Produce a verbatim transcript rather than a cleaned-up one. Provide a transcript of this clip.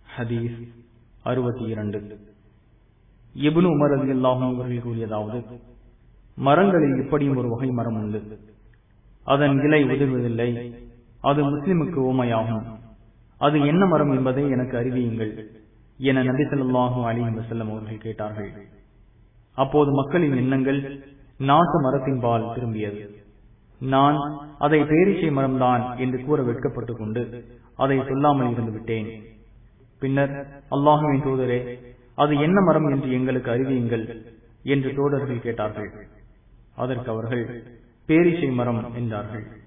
ஹதீஸ் அறுபத்தி இரண்டு. இப்னு உமர் ரலியல்லாஹு அன்ஹு அவர்கள் கூறியதாவது, மரங்களில் இப்படியும் ஒரு வகை மரம் உண்டு, அதன் இலை உதிர்வதில்லை, அது முஸ்லிமுக்கு ஊமையாகும். அது என்ன மரம் என்பதை எனக்கு அறிவியுங்கள் என நபி ஸல்லல்லாஹு அலைஹி வஸல்லம் அவர்கள் கேட்டார்கள். அப்போது மக்களின் எண்ணங்கள் நாட்டு மரத்தின் பால் திரும்பியது. நான் அதை பேரீச்சை மரம்தான் என்று கூற வெட்கப்பட்டுக் கொண்டு அதை சொல்லாமல் இருந்து விட்டேன். பின்னர், அல்லாஹுவின் தூதரே, அது என்ன மரம் என்று எங்களுக்கு அறிவியுங்கள் என்று தோழர்கள் கேட்டார்கள். அதற்கு அவர்கள் பேரீச்சை மரம் என்றார்கள்.